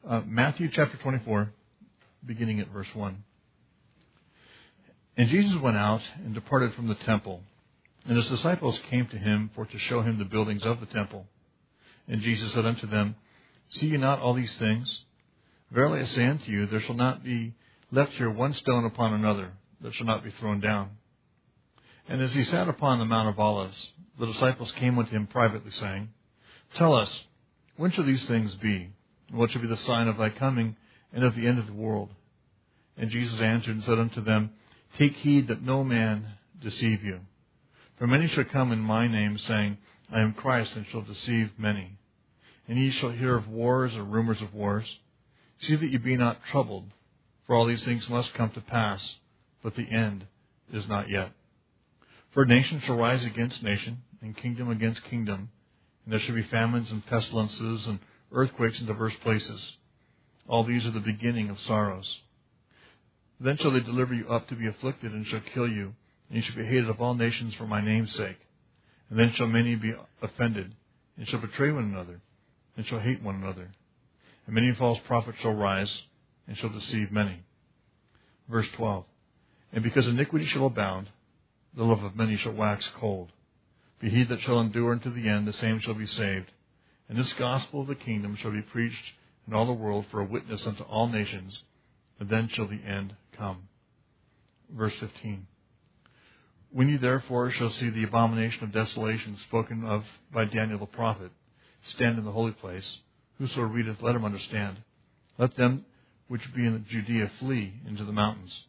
Matthew chapter 24, beginning at verse 1. And Jesus went out and departed from the temple, and his disciples came to him for to show him the buildings of the temple. And Jesus said unto them, See ye not all these things? Verily I say unto you, there shall not be left here one stone upon another that shall not be thrown down. And as he sat upon the Mount of Olives, the disciples came unto him privately, saying, Tell us, when shall these things be? And what shall be the sign of thy coming and of the end of the world? And Jesus answered and said unto them, Take heed that no man deceive you. For many shall come in my name, saying, I am Christ, and shall deceive many. And ye shall hear of wars or rumors of wars. See that ye be not troubled, for all these things must come to pass, but the end is not yet. For nation shall rise against nation, and kingdom against kingdom, and there shall be famines and pestilences and earthquakes in diverse places. All these are the beginning of sorrows. Then shall they deliver you up to be afflicted, and shall kill you, and you shall be hated of all nations for my name's sake. And then shall many be offended, and shall betray one another, and shall hate one another. And many false prophets shall rise, and shall deceive many. Verse 12. And because iniquity shall abound, the love of many shall wax cold. But he that shall endure unto the end, the same shall be saved. And this gospel of the kingdom shall be preached in all the world for a witness unto all nations, and then shall the end come. Verse 15. When ye therefore shall see the abomination of desolation spoken of by Daniel the prophet stand in the holy place, whoso readeth, let him understand. Let them which be in Judea flee into the mountains.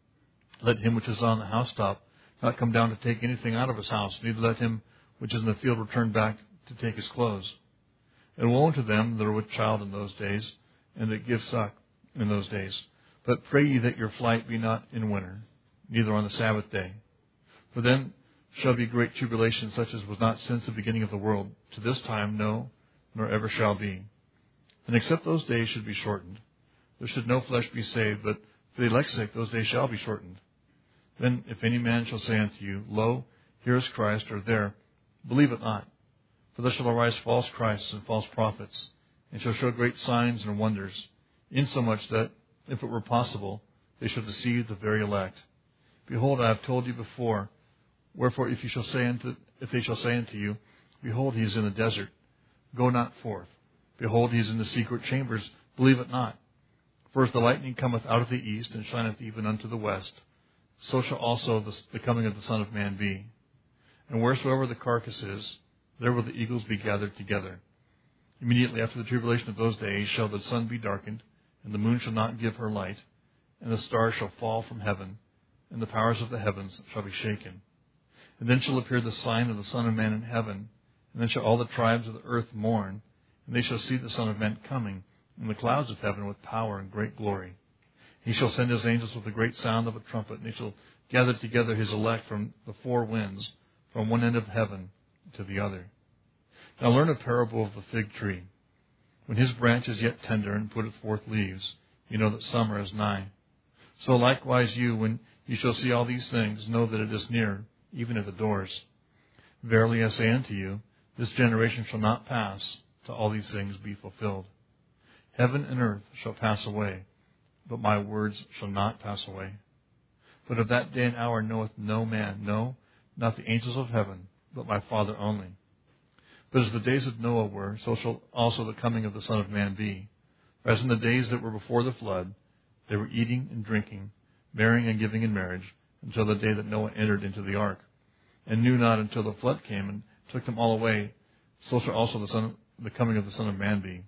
Let him which is on the housetop not come down to take anything out of his house, neither let him which is in the field return back to take his clothes. And woe unto them that are with child in those days, and that give suck in those days. But pray ye that your flight be not in winter, neither on the Sabbath day. For then shall be great tribulation, such as was not since the beginning of the world, to this time, no, nor ever shall be. And except those days should be shortened, there should no flesh be saved, but for the elect's sake those days shall be shortened. Then if any man shall say unto you, Lo, here is Christ, or there, believe it not. For there shall arise false Christs and false prophets, and shall show great signs and wonders, insomuch that, if it were possible, they shall deceive the very elect. Behold, I have told you before. Wherefore, if they shall say unto you, Behold, he is in the desert, go not forth. Behold, he is in the secret chambers, believe it not. For as the lightning cometh out of the east, and shineth even unto the west, so shall also the coming of the Son of Man be. And wheresoever the carcass is, there will the eagles be gathered together. Immediately after the tribulation of those days shall the sun be darkened, and the moon shall not give her light, and the stars shall fall from heaven, and the powers of the heavens shall be shaken. And then shall appear the sign of the Son of Man in heaven, and then shall all the tribes of the earth mourn, and they shall see the Son of Man coming in the clouds of heaven with power and great glory. He shall send his angels with a great sound of a trumpet, and they shall gather together his elect from the four winds, from one end of heaven to the other. Now learn a parable of the fig tree. When his branch is yet tender and putteth forth leaves, you know that summer is nigh. So likewise you, when you shall see all these things, know that it is near, even at the doors. Verily I say unto you, this generation shall not pass till all these things be fulfilled. Heaven and earth shall pass away, but my words shall not pass away. But of that day and hour knoweth no man, no, not the angels of heaven, but my Father only. But as the days of Noah were, so shall also the coming of the Son of Man be. For as in the days that were before the flood, they were eating and drinking, marrying and giving in marriage, until the day that Noah entered into the ark, and knew not until the flood came and took them all away, so shall also the coming of the Son of Man be.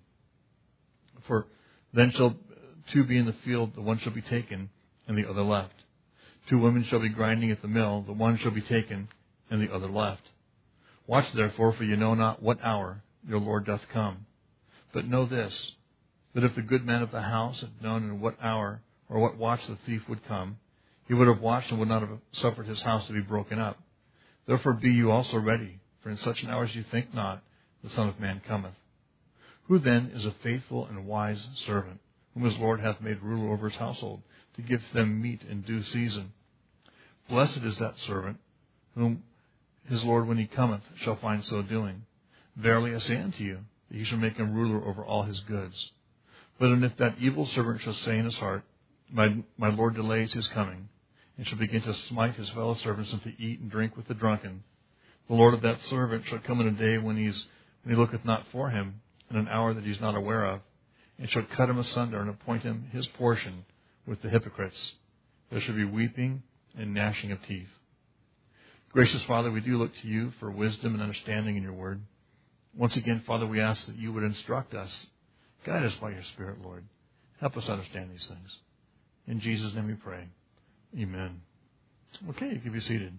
For then shall two be in the field, the one shall be taken, and the other left. 2 women shall be grinding at the mill, the one shall be taken, and the other left. Watch therefore, for you know not what hour your Lord doth come. But know this, that if the good man of the house had known in what hour or what watch the thief would come, he would have watched and would not have suffered his house to be broken up. Therefore be you also ready, for in such an hour as you think not, the Son of Man cometh. Who then is a faithful and wise servant, whom his Lord hath made ruler over his household, to give them meat in due season? Blessed is that servant, whom his Lord, when he cometh, shall find so doing. Verily I say unto you, that he shall make him ruler over all his goods. And if that evil servant shall say in his heart, my Lord delays his coming, and shall begin to smite his fellow servants, and to eat and drink with the drunken, the Lord of that servant shall come in a day when he looketh not for him, in an hour that he is not aware of, and shall cut him asunder, and appoint him his portion with the hypocrites. There shall be weeping and gnashing of teeth. Gracious Father, we do look to you for wisdom and understanding in your word. Once again, Father, we ask that you would instruct us. Guide us by your Spirit, Lord. Help us understand these things. In Jesus' name we pray. Amen. Okay, you can be seated.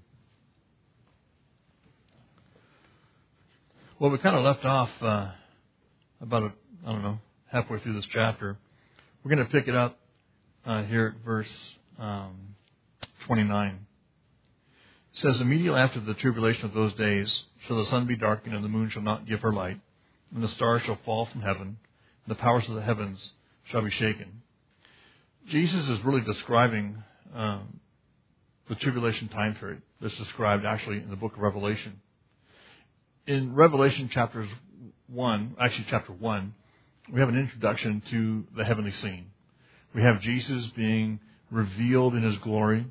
Well, we kind of left off halfway through this chapter. We're going to pick it up here at verse 29. It says, immediately after the tribulation of those days shall the sun be darkened, and the moon shall not give her light, and the stars shall fall from heaven, and the powers of the heavens shall be shaken. Jesus is really describing the tribulation time period that's described actually in the book of Revelation. In Revelation chapter 1, we have an introduction to the heavenly scene. We have Jesus being revealed in his glory.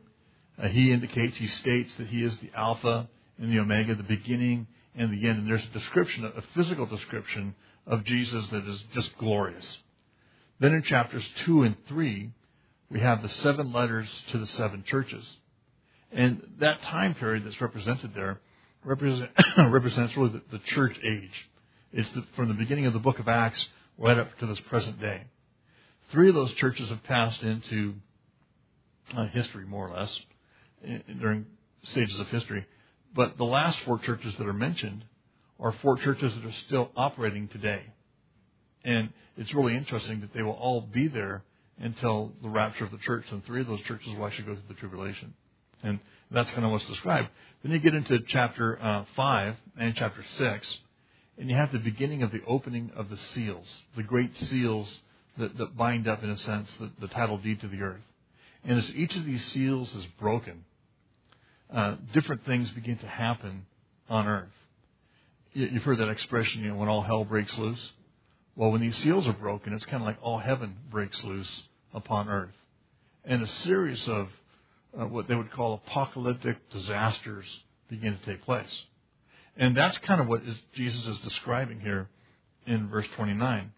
He states that he is the Alpha and the Omega, the beginning and the end. And there's a physical description of Jesus that is just glorious. Then in chapters 2 and 3, we have the 7 letters to the 7 churches. And that time period that's represented there represents really the church age. It's from the beginning of the book of Acts right up to this present day. 3 of those churches have passed into history, more or less, during stages of history. But the last 4 churches that are mentioned are 4 churches that are still operating today. And it's really interesting that they will all be there until the rapture of the church. And 3 of those churches will actually go through the tribulation. And that's kind of what's described. Then you get into chapter 5 and chapter 6, and you have the beginning of the opening of the seals, the great seals that bind up, in a sense, the title deed to the earth. And as each of these seals is broken, different things begin to happen on earth. You've heard that expression, when all hell breaks loose. Well, when these seals are broken, it's kind of like all heaven breaks loose upon earth. And a series of what they would call apocalyptic disasters begin to take place. And that's kind of what Jesus is describing here in verse 29.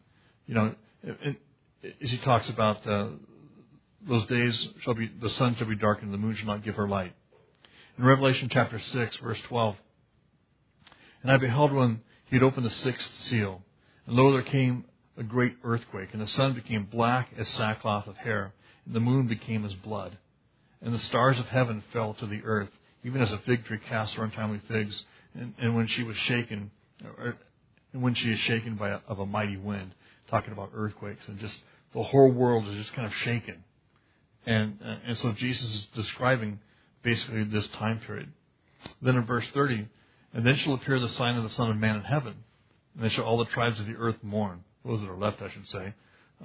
As he talks about those days the sun shall be darkened, the moon shall not give her light. In Revelation chapter 6, verse 12, and I beheld when he had opened the 6th seal, and lo, there came a great earthquake, and the sun became black as sackcloth of hair, and the moon became as blood. And the stars of heaven fell to the earth, even as a fig tree casts her untimely figs. And when she was shaken, she is shaken of a mighty wind, talking about earthquakes, and just the whole world is just kind of shaken. And so Jesus is describing basically this time period. Then in verse 30, and then shall appear the sign of the Son of Man in heaven, and then shall all the tribes of the earth mourn, those that are left, I should say,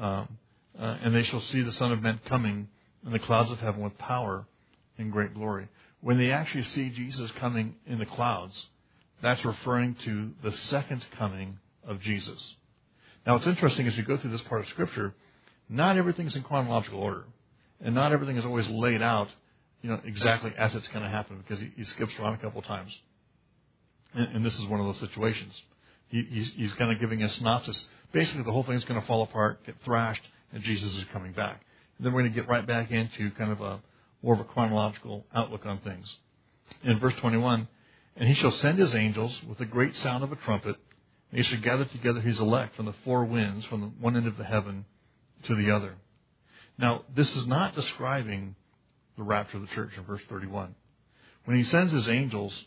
and they shall see the Son of Man coming in the clouds of heaven with power and great glory. When they actually see Jesus coming in the clouds, that's referring to the second coming of Jesus. Now, it's interesting as you go through this part of Scripture, not everything's in chronological order, and not everything is always laid out, exactly as it's going to happen, because he skips around a couple of times. And this is one of those situations. He's kind of giving a synopsis. Basically, the whole thing is going to fall apart, get thrashed, and Jesus is coming back. And then we're going to get right back into kind of more of a chronological outlook on things. In verse 21, and he shall send his angels with a great sound of a trumpet, and he shall gather together his elect from the 4 winds, from the one end of the heaven to the other. Now, this is not describing the rapture of the church in verse 31. When he sends his angels,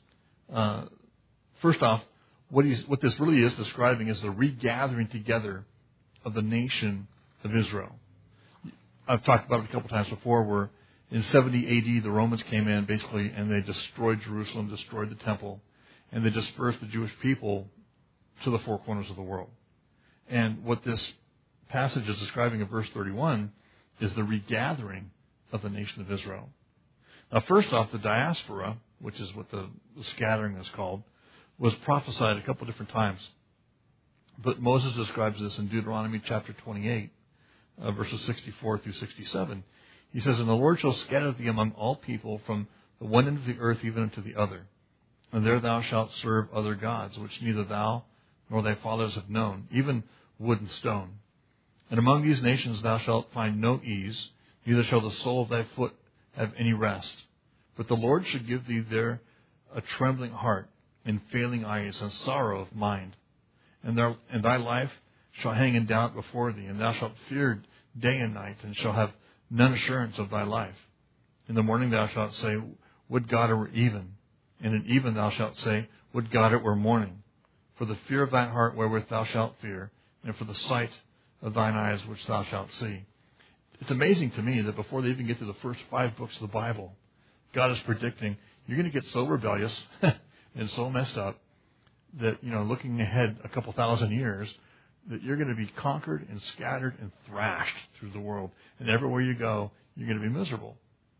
first off, what this really is describing is the regathering together of the nation of Israel. I've talked about it a couple times before, where in 70 AD the Romans came in basically and they destroyed Jerusalem, destroyed the temple, and they dispersed the Jewish people to the 4 corners of the world. And what this passage is describing in verse 31 is the regathering of the nation of Israel. Now, first off, the diaspora, which is what the scattering is called, was prophesied a couple different times. But Moses describes this in Deuteronomy chapter 28. verses 64 through 67. He says, "And the Lord shall scatter thee among all people from the one end of the earth even unto the other. And there thou shalt serve other gods, which neither thou nor thy fathers have known, even wood and stone. And among these nations thou shalt find no ease, neither shall the sole of thy foot have any rest. But the Lord shall give thee there a trembling heart, and failing eyes, and sorrow of mind. And thy life shall hang in doubt before thee, and thou shalt fear day and night, and shall have none assurance of thy life. In the morning thou shalt say, Would God it were even. And in even thou shalt say, Would God it were morning. For the fear of thine heart wherewith thou shalt fear, and for the sight of thine eyes which thou shalt see." It's amazing to me that before they even get to the first 5 books of the Bible, God is predicting you're going to get so rebellious and so messed up that, looking ahead a couple thousand years, that you're going to be conquered and scattered and thrashed through the world. And everywhere you go, you're going to be miserable.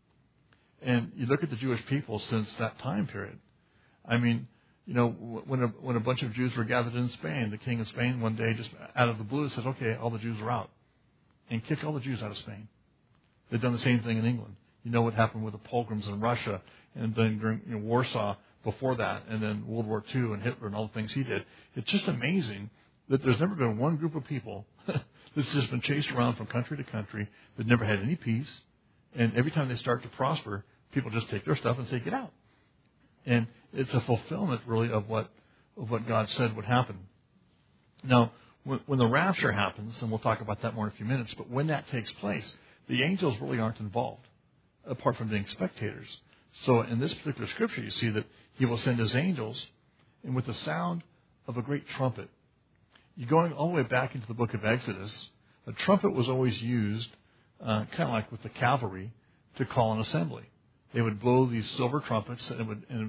And you look at the Jewish people since that time period. I mean, when a bunch of Jews were gathered in Spain, the king of Spain one day just out of the blue said, "Okay, all the Jews are out," and kicked all the Jews out of Spain. They've done the same thing in England. You know what happened with the pogroms in Russia, and then during Warsaw before that, and then World War II and Hitler and all the things he did. It's just amazing that there's never been one group of people that's just been chased around from country to country that never had any peace. And every time they start to prosper, people just take their stuff and say, "Get out." And it's a fulfillment, really, of what God said would happen. Now, when the rapture happens, and we'll talk about that more in a few minutes, but when that takes place, the angels really aren't involved, apart from being spectators. So in this particular scripture, you see that he will send his angels, and with the sound of a great trumpet. You're going all the way back into the book of Exodus. A trumpet was always used, kind of like with the cavalry, to call an assembly. They would blow these silver trumpets, and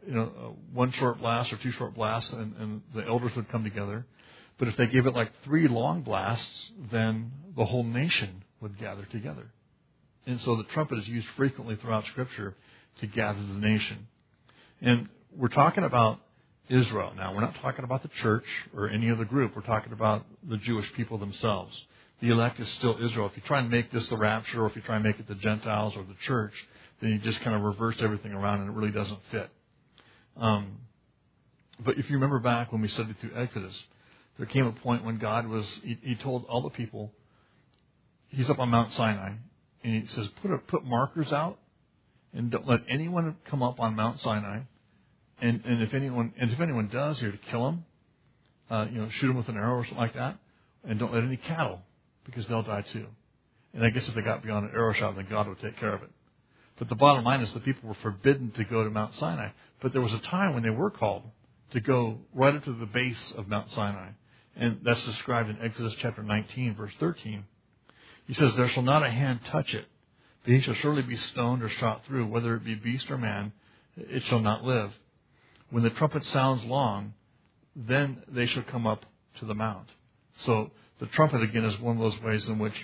one short blast or 2 short blasts, and the elders would come together. But if they gave it like 3 long blasts, then the whole nation would gather together. And so the trumpet is used frequently throughout Scripture to gather the nation. And we're talking about Israel now. We're not talking about the church or any other group. We're talking about the Jewish people themselves. The elect is still Israel. If you try and make this the rapture, or if you try and make it the Gentiles or the church, then you just kind of reverse everything around, and it really doesn't fit. But if you remember back when we studied through Exodus, there came a point when God he told all the people, he's up on Mount Sinai, and he says, put markers out, and don't let anyone come up on Mount Sinai. And if anyone does, you're to kill them, shoot them with an arrow or something like that, and don't let any cattle, because they'll die too. And I guess if they got beyond an arrow shot, then God would take care of it. But the bottom line is the people were forbidden to go to Mount Sinai. But there was a time when they were called to go right up to the base of Mount Sinai. And that's described in Exodus chapter 19, verse 13. He says, "There shall not a hand touch it, but he shall surely be stoned or shot through, whether it be beast or man, it shall not live. When the trumpet sounds long, then they shall come up to the mount." So the trumpet, again, is one of those ways in which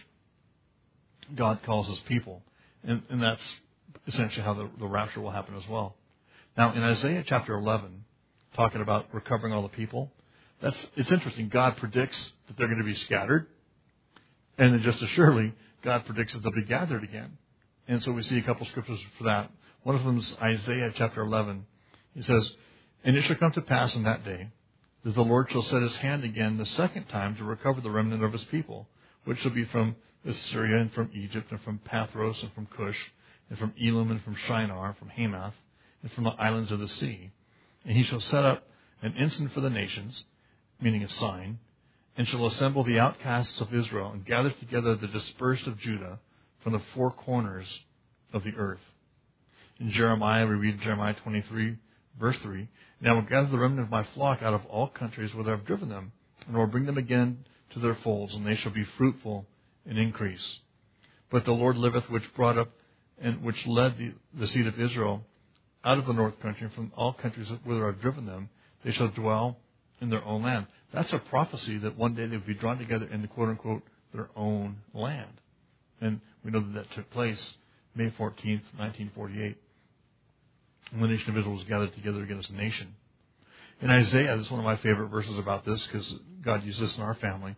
God calls his people. And that's essentially how the rapture will happen as well. Now, in Isaiah chapter 11, talking about recovering all the people, it's interesting. God predicts that they're going to be scattered. And then just as surely, God predicts that they'll be gathered again. And so we see a couple scriptures for that. One of them is Isaiah chapter 11. He says, "And it shall come to pass in that day that the Lord shall set his hand again the second time to recover the remnant of his people, which shall be from Assyria and from Egypt and from Pathros and from Cush and from Elam and from Shinar, from Hamath and from the islands of the sea. And he shall set up an ensign for the nations," meaning a sign, "and shall assemble the outcasts of Israel and gather together the dispersed of Judah from the 4 corners of the earth." In Jeremiah, we read Jeremiah 23, verse 3, "And I will gather the remnant of my flock out of all countries whither I have driven them, and I will bring them again to their folds, and they shall be fruitful and increase. But the Lord liveth, which brought up and which led the seed of Israel out of the north country, and from all countries whither I have driven them, they shall dwell in their own land." That's a prophecy that one day they would be drawn together in the quote-unquote their own land. And we know that took place May 14th, 1948. And the nation of Israel was gathered together again as a nation. In Isaiah, this is one of my favorite verses about this, because God used this in our family.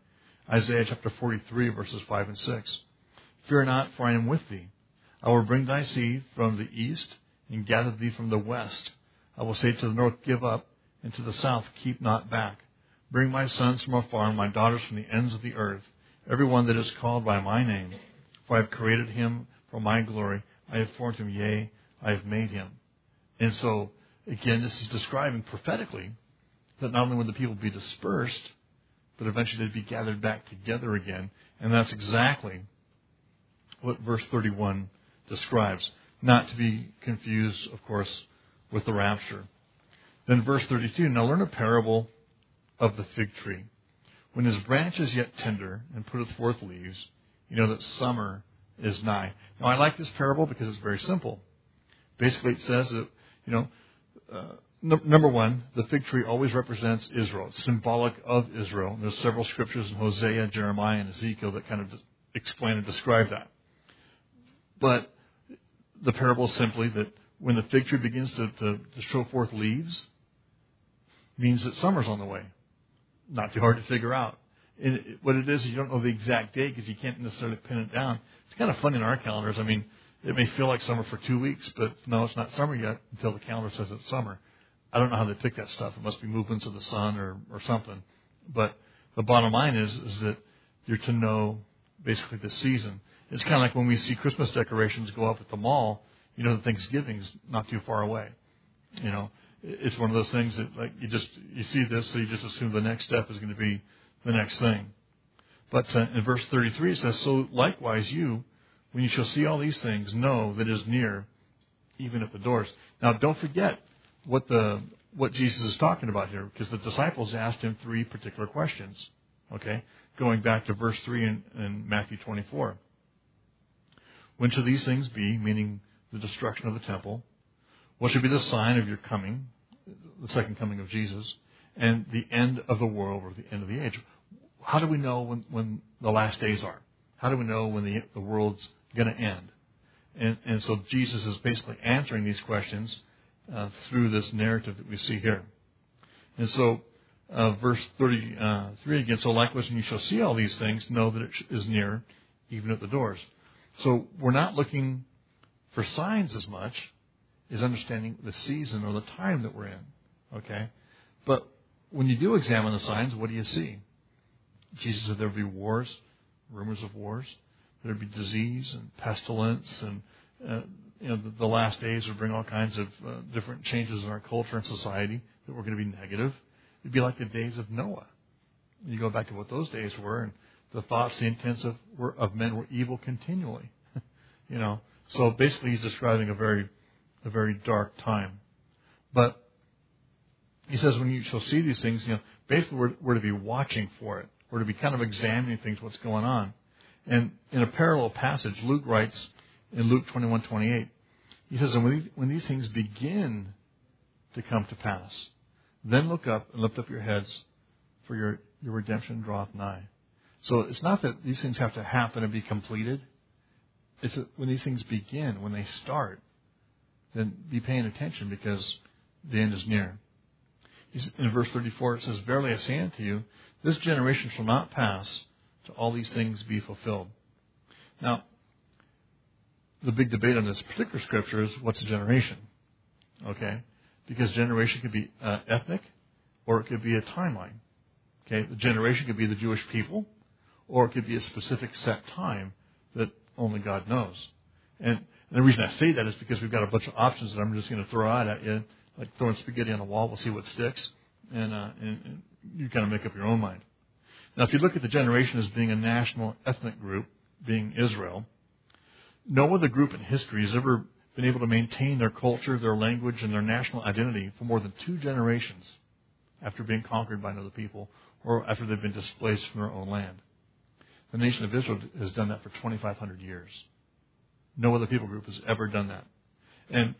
Isaiah chapter 43, verses 5 and 6. Fear not, for I am with thee. I will bring thy seed from the east and gather thee from the west. I will say to the north, give up, and to the south, keep not back. Bring my sons from afar, and my daughters from the ends of the earth, every one that is called by my name. For I have created him for my glory. I have formed him, yea, I have made him. And so, again, this is describing prophetically that not only would the people be dispersed, but eventually they'd be gathered back together again. And that's exactly what verse 31 describes. Not to be confused, of course, with the rapture. Then verse 32, now learn a parable of the fig tree. When his branch is yet tender and putteth forth leaves, you know that summer is nigh. Now I like this parable because it's very simple. Basically it says that, number one, the fig tree always represents Israel. It's symbolic of Israel. And there's several scriptures in Hosea, Jeremiah, and Ezekiel that kind of explain and describe that. But the parable is simply that when the fig tree begins to show forth leaves, means that summer's on the way. Not too hard to figure out. And what it is, you don't know the exact date because you can't necessarily pin it down. It's kind of fun in our calendars. I mean, it may feel like summer for 2 weeks, but no, it's not summer yet until the calendar says it's summer. I don't know how they pick that stuff. It must be movements of the sun or something. But the bottom line is that you're to know basically the season. It's kind of like when we see Christmas decorations go up at the mall, you know that Thanksgiving's not too far away. You know, it's one of those things that like you see this, so you just assume the next step is going to be the next thing. But in verse 33 it says, so likewise you, when you shall see all these things, know that it is near, even at the doors. Now don't forget what Jesus is talking about here, because the disciples asked him 3 particular questions. Okay, going back to verse 3 in Matthew 24. When shall these things be, meaning the destruction of the temple? What should be the sign of your coming, the second coming of Jesus, and the end of the world, or the end of the age? How do we know when the last days are? How do we know when the world's going to end? And so Jesus is basically answering these questions through this narrative that we see here. And so verse 33 again, so likewise when you shall see all these things, know that it is near, even at the doors. So we're not looking for signs as much as understanding the season or the time that we're in. Okay? But when you do examine the signs, what do you see? Jesus said there would be wars, rumors of wars. There would be disease and pestilence, and the last days would bring all kinds of different changes in our culture and society that were going to be negative. It'd be like the days of Noah. You go back to what those days were, and the thoughts, the intents of men were evil continually. So basically, he's describing a very dark time. But he says, when you shall see these things, basically we're to be watching for it. We're to be kind of examining things, what's going on. And in a parallel passage, Luke writes in Luke 21:28, he says, and when these things begin to come to pass, then look up and lift up your heads, for your redemption draweth nigh. So it's not that these things have to happen and be completed. It's that when these things begin, when they start, then be paying attention because the end is near. In verse 34, it says, verily I say unto you, this generation shall not pass till all these things be fulfilled. Now, the big debate on this particular scripture is what's a generation? Okay? Because generation could be ethnic or it could be a timeline. Okay? The generation could be the Jewish people or it could be a specific set time that only God knows. And the reason I say that is because we've got a bunch of options that I'm just going to throw out at you, like throwing spaghetti on the wall. We'll see what sticks, and you kind of make up your own mind. Now, if you look at the generation as being a national ethnic group, being Israel, no other group in history has ever been able to maintain their culture, their language, and their national identity for more than 2 generations after being conquered by another people or after they've been displaced from their own land. The nation of Israel has done that for 2,500 years. No other people group has ever done that. And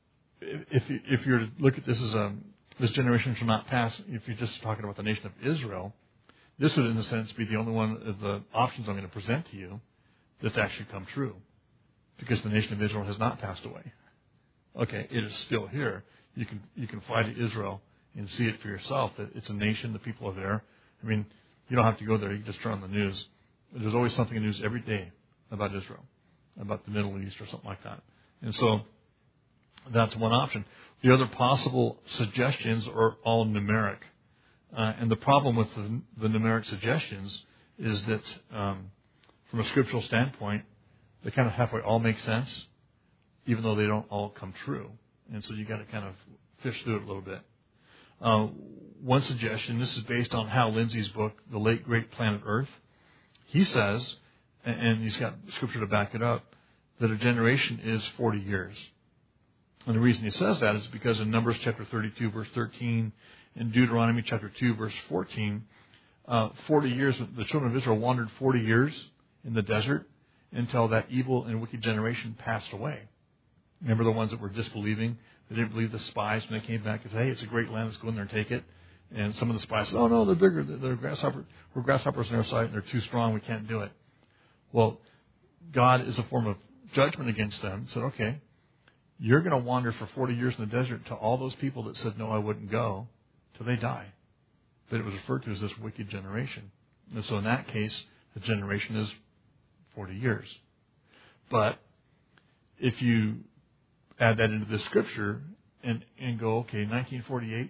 if you're to look at this as this generation shall not pass, if you're just talking about the nation of Israel, this would, in a sense, be the only one of the options I'm going to present to you that's actually come true. Because the nation of Israel has not passed away. Okay, it is still here. You can fly to Israel and see it for yourself. That it's a nation, the people are there. I mean, You don't have to go there. You can just turn on the news. There's always something in the news every day about Israel, about the Middle East or something like that. And so that's one option. The other possible suggestions are all numeric. And the problem with the numeric suggestions is that from a scriptural standpoint, they kind of halfway all make sense, even though they don't all come true. And so you got to kind of fish through it a little bit. One suggestion, this is based on Hal Lindsey's book, The Late Great Planet Earth. He says, and he's got scripture to back it up, that a generation is 40 years. And the reason he says that is because in Numbers chapter 32, verse 13, and Deuteronomy chapter 2, verse 14, 40 years, the children of Israel wandered 40 years in the desert until that evil and wicked generation passed away. Remember the ones that were disbelieving? They didn't believe the spies when they came back and said, hey, it's a great land, let's go in there and take it. And some of the spies said, oh, no, they're bigger. They're grasshoppers. We're grasshoppers on our side, and they're too strong. We can't do it. Well, God is a form of judgment against them. Said, okay, you're going to wander for 40 years in the desert to all those people that said, no, I wouldn't go, till they die. But it was referred to as this wicked generation. And so in that case, the generation is 40 years. But if you add that into the scripture and go, okay, 1948,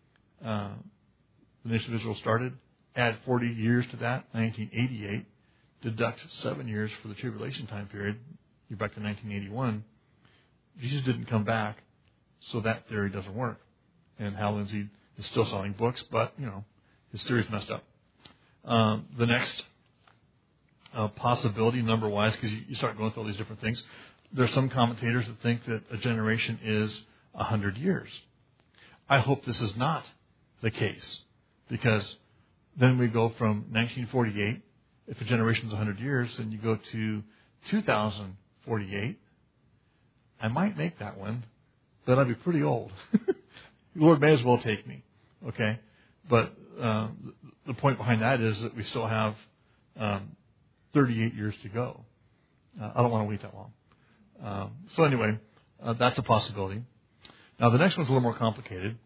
the nation of Israel started, add 40 years to that, 1988, deduct 7 years for the tribulation time period, you're back to 1981. Jesus didn't come back, so that theory doesn't work. And Hal Lindsey is still selling books, but, his theory's messed up. The next possibility, number-wise, because you start going through all these different things, there are some commentators that think that a generation is 100 years. I hope this is not the case, because then we go from 1948, if a generation is 100 years, then you go to 2048. I might make that one, but I'd be pretty old. The Lord may as well take me, okay? But the point behind that is that we still have 38 years to go. I don't want to wait that long. So anyway, that's a possibility. Now, the next one's a little more complicated.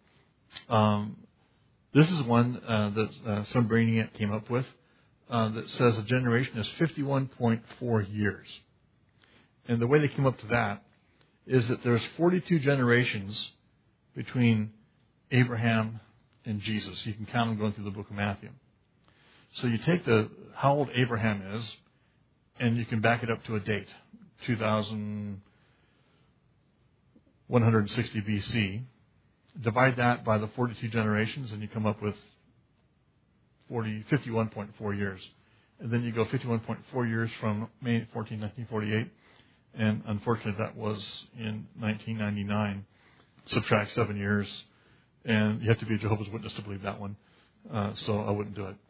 This is one that some brainiac came up with that says a generation is 51.4 years. And the way they came up to that is that there's 42 generations between Abraham and Jesus. You can count them going through the book of Matthew. So you take how old Abraham is, and you can back it up to a date, 2160 BC. Divide that by the 42 generations, and you come up with 51.4 years. And then you go 51.4 years from May 14, 1948. And unfortunately, that was in 1999. Subtract 7 years. And you have to be a Jehovah's Witness to believe that one. So I wouldn't do it.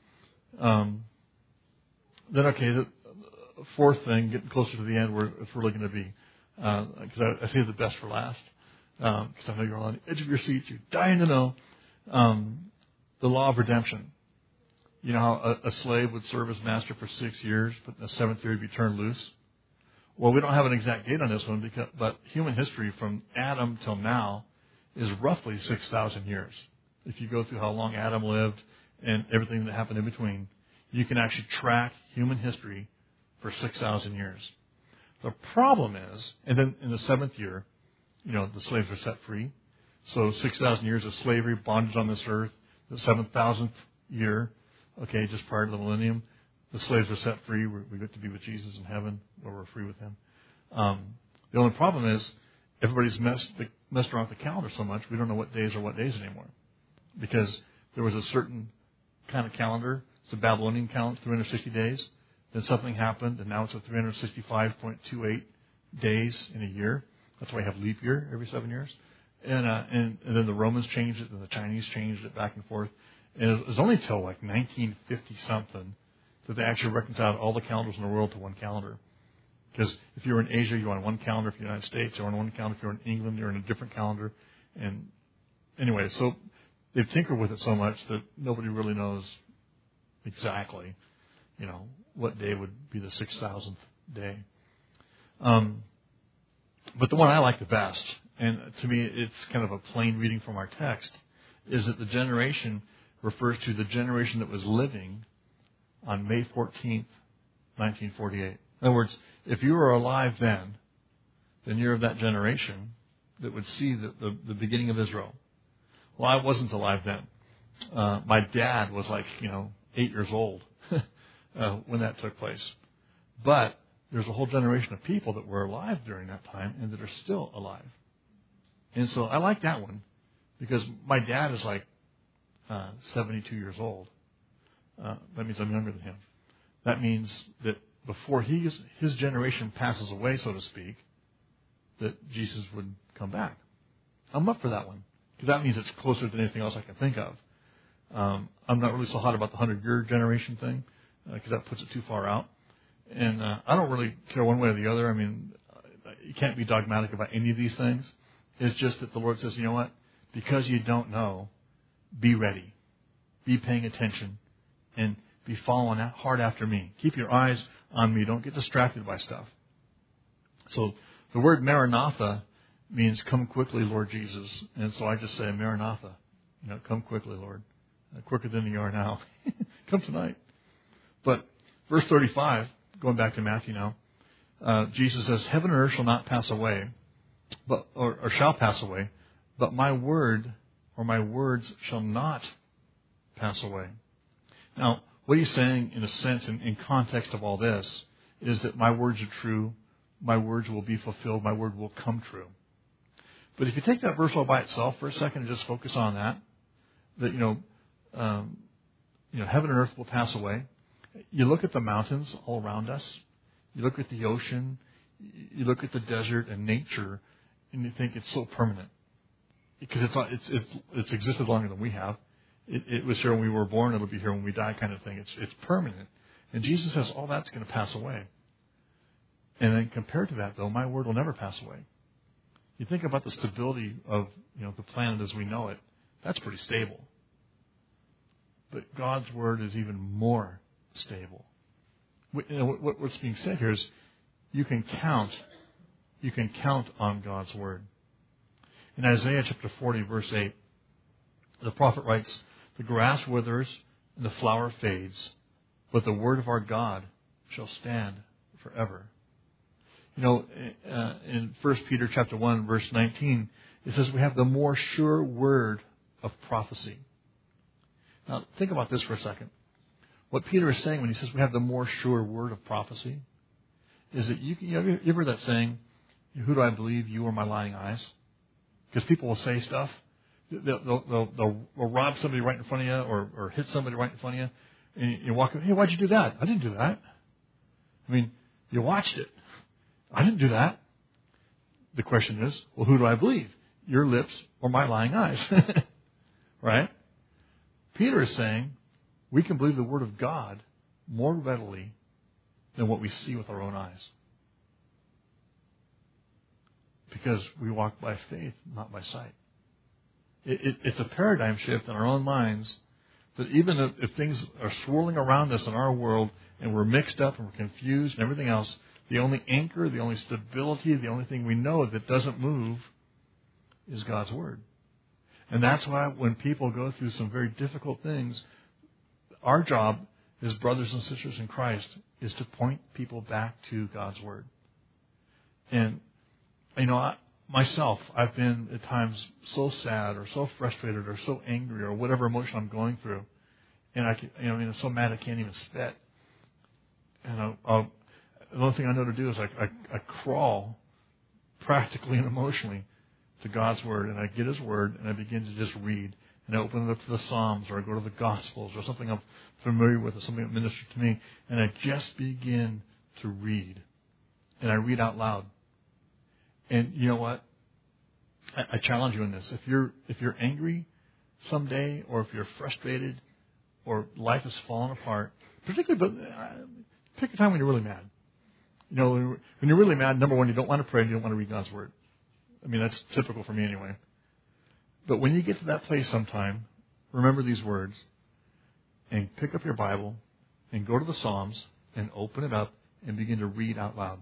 Then, okay, the fourth thing, getting closer to the end where it's really going to be. Because I save the best for last. Because I know you're on the edge of your seat. You're dying to know. The law of redemption. You know how a slave would serve his master for 6 years, but in the seventh year he'd be turned loose? Well, we don't have an exact date on this one, but human history from Adam till now is roughly 6,000 years. If you go through how long Adam lived and everything that happened in between, you can actually track human history for 6,000 years. The problem is, and then in the seventh year, the slaves are set free. So 6,000 years of slavery, bondage on this earth. The 7,000th year, okay, just prior to the millennium, the slaves are set free. We get to be with Jesus in heaven, where we're free with Him. The only problem is everybody's messed around with the calendar so much, we don't know what days are what days anymore. Because there was a certain kind of calendar. It's a Babylonian calendar, 360 days. Then something happened, and now it's a 365.28 days in a year. That's why we have leap year every 7 years. And then the Romans changed it, and the Chinese changed it back and forth. And it was only till like 1950-something that they actually reconciled all the calendars in the world to one calendar. Because if you're in Asia, you're on one calendar. If you're in the United States, you're on one calendar. If you're in England, you're in a different calendar. And anyway, so they've tinkered with it so much that nobody really knows exactly, what day would be the 6,000th day. But the one I like the best, and to me it's kind of a plain reading from our text, is that the generation refers to the generation that was living on May 14th, 1948. In other words, if you were alive then you're of that generation that would see the beginning of Israel. Well, I wasn't alive then. My dad was 8 years old when that took place. But there's a whole generation of people that were alive during that time and that are still alive. And so I like that one because my dad is 72 years old. That means I'm younger than him. That means that before his generation passes away, so to speak, that Jesus would come back. I'm up for that one because that means it's closer than anything else I can think of. I'm not really so hot about the 100-year generation thing because that puts it too far out. And I don't really care one way or the other. I mean, you can't be dogmatic about any of these things. It's just that the Lord says, you know what? Because you don't know, be ready. Be paying attention and be following hard after me. Keep your eyes on me. Don't get distracted by stuff. So the word Maranatha means come quickly, Lord Jesus. And so I just say, Maranatha. Come quickly, Lord. Quicker than you are now. Come tonight. But verse 35, going back to Matthew now, Jesus says, heaven and earth shall not pass away, or shall pass away, but my word or my words shall not pass away. Now, what he's saying in a sense, in context of all this, is that my words are true, my words will be fulfilled, my word will come true. But if you take that verse all by itself for a second and just focus on that heaven and earth will pass away. You look at the mountains all around us. You look at the ocean. You look at the desert and nature, and you think it's so permanent because it's existed longer than we have. It was here when we were born. It'll be here when we die, kind of thing. It's permanent. And Jesus says all that's going to pass away. And then compared to that, though, my word will never pass away. You think about the stability of the planet as we know it. That's pretty stable. But God's word is even more stable. What's being said here is you can count on God's word. In Isaiah chapter 40, verse 8, the prophet writes, the grass withers and the flower fades, but the word of our God shall stand forever. In 1 Peter chapter 1, verse 19, it says we have the more sure word of prophecy. Now, think about this for a second. What Peter is saying when he says we have the more sure word of prophecy is that you ever heard that saying, who do I believe, you or my lying eyes? Because people will say stuff. They'll rob somebody right in front of you or hit somebody right in front of you. And you walk up, hey, why'd you do that? I didn't do that. I mean, you watched it. I didn't do that. The question is, well, who do I believe? Your lips or my lying eyes? Right? Peter is saying we can believe the Word of God more readily than what we see with our own eyes. Because we walk by faith, not by sight. It's a paradigm shift in our own minds that even if things are swirling around us in our world and we're mixed up and we're confused and everything else, the only anchor, the only stability, the only thing we know that doesn't move is God's Word. And that's why when people go through some very difficult things, our job as brothers and sisters in Christ is to point people back to God's Word. And, myself, I've been at times so sad or so frustrated or so angry or whatever emotion I'm going through. And I'm so mad I can't even spit. And the only thing I know to do is I crawl practically and emotionally to God's Word, and I get His Word, and I begin to just read. And I open it up to the Psalms, or I go to the Gospels, or something I'm familiar with, or something that ministers to me, and I just begin to read. And I read out loud. And you know what? I challenge you in this. If you're angry someday, or if you're frustrated, or life is falling apart, particularly, but pick a time when you're really mad. When you're really mad, number one, you don't want to pray and you don't want to read God's Word. I mean, that's typical for me anyway. But when you get to that place sometime, remember these words and pick up your Bible and go to the Psalms and open it up and begin to read out loud.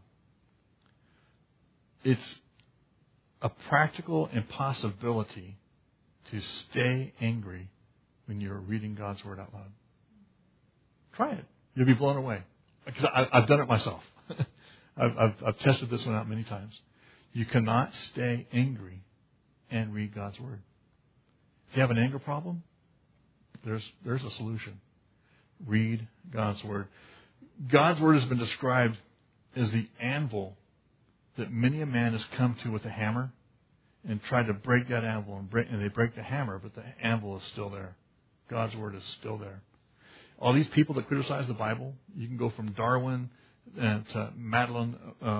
It's a practical impossibility to stay angry when you're reading God's Word out loud. Try it. You'll be blown away. Because I've done it myself. I've tested this one out many times. You cannot stay angry and read God's Word. If you have an anger problem, there's a solution. Read God's Word. God's Word has been described as the anvil that many a man has come to with a hammer and tried to break that anvil, and they break the hammer, but the anvil is still there. God's Word is still there. All these people that criticize the Bible, you can go from Darwin to Madeline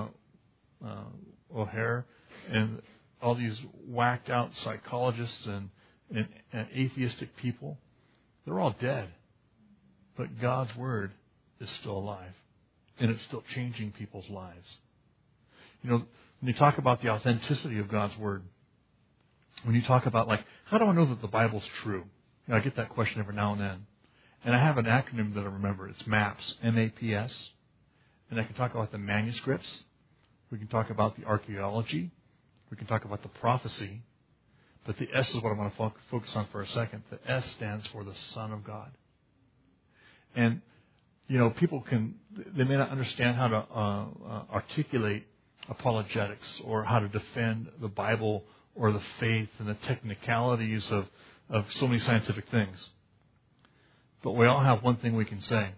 O'Hare and all these whacked out psychologists and atheistic people. They're all dead. But God's Word is still alive. And it's still changing people's lives. You know, when you talk about the authenticity of God's Word, when you talk about, like, how do I know that the Bible's true? You know, I get that question every now and then. And I have an acronym that I remember. It's MAPS, M-A-P-S. And I can talk about the manuscripts. We can talk about the archaeology. We can talk about the prophecy. But the S is what I want to focus on for a second. The S stands for the Son of God. And, you know, people they may not understand how to articulate apologetics or how to defend the Bible or the faith and the technicalities of so many scientific things. But we all have one thing we can say.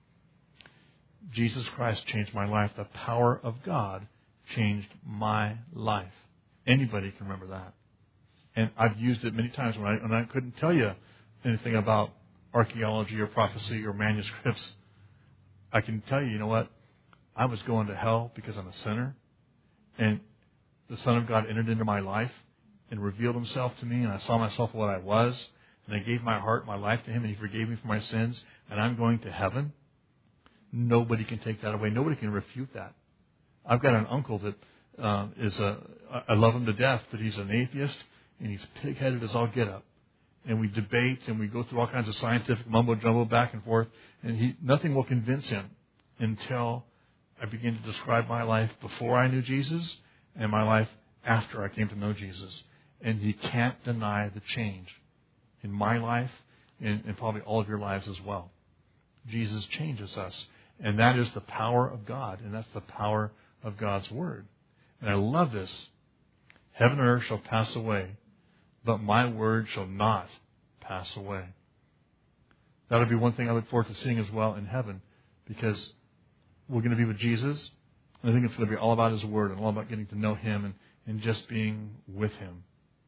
Jesus Christ changed my life. The power of God changed my life. Anybody can remember that. And I've used it many times when I couldn't tell you anything about archaeology or prophecy or manuscripts. I can tell you know what? I was going to hell because I'm a sinner. And the Son of God entered into my life and revealed Himself to me. And I saw myself for what I was. And I gave my heart, my life to Him. And He forgave me for my sins. And I'm going to heaven. Nobody can take that away. Nobody can refute that. I've got an uncle that I love him to death, but he's an atheist. And he's pig-headed as all get up. And we debate and we go through all kinds of scientific mumbo-jumbo back and forth. And nothing will convince him until I begin to describe my life before I knew Jesus and my life after I came to know Jesus. And he can't deny the change in my life and probably all of your lives as well. Jesus changes us. And that is the power of God. And that's the power of God's Word. And I love this. Heaven and earth shall pass away, but my word shall not pass away. That'll be one thing I look forward to seeing as well in heaven, because we're going to be with Jesus. And I think it's going to be all about His Word and all about getting to know Him and just being with Him.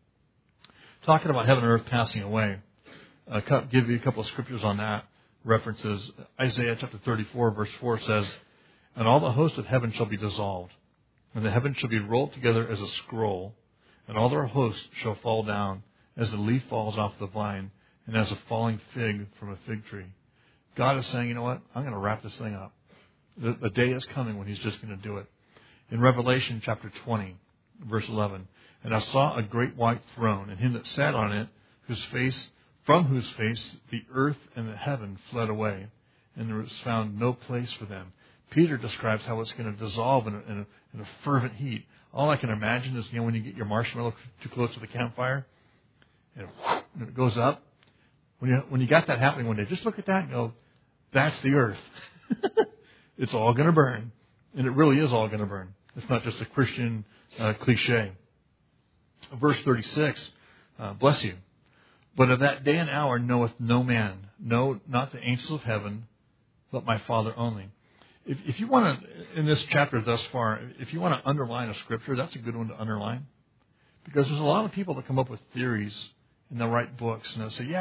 Talking about heaven and earth passing away, I'll give you a couple of scriptures on that. References. Isaiah chapter 34 verse 4 says, "And all the host of heaven shall be dissolved, and the heavens shall be rolled together as a scroll, and all their hosts shall fall down, as the leaf falls off the vine, and as a falling fig from a fig tree." God is saying, you know what? I'm going to wrap this thing up. The day is coming when He's just going to do it. In Revelation chapter 20, verse 11, "And I saw a great white throne, and Him that sat on it, from whose face the earth and the heaven fled away, and there was found no place for them." Peter describes how it's going to dissolve in a fervent heat. All I can imagine is, when you get your marshmallow too close to the campfire, and it goes up. When you got that happening one day, just look at that and go, that's the earth. It's all going to burn. And it really is all going to burn. It's not just a Christian cliche. Verse 36, bless you. "But of that day and hour knoweth no man, no, not the angels of heaven, but my Father only." If you want to, in this chapter thus far, if you want to underline a scripture, that's a good one to underline. Because there's a lot of people that come up with theories and they'll write books and they'll say,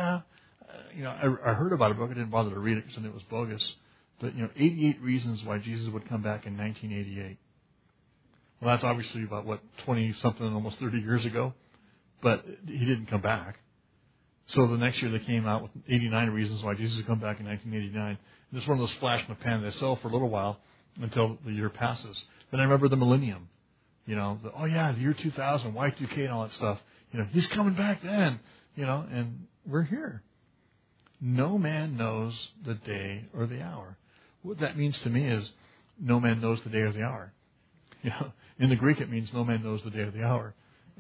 I heard about a book. I didn't bother to read it because I knew it was bogus. But, 88 reasons why Jesus would come back in 1988. Well, that's obviously about, 20-something, almost 30 years ago. But He didn't come back. So the next year they came out with 89 reasons why Jesus would come back in 1989. And it's one of those flash in the pan. They sell for a little while until the year passes. Then I remember the millennium. The year 2000, Y2K and all that stuff. He's coming back then. And we're here. No man knows the day or the hour. What that means to me is no man knows the day or the hour. In the Greek it means no man knows the day or the hour.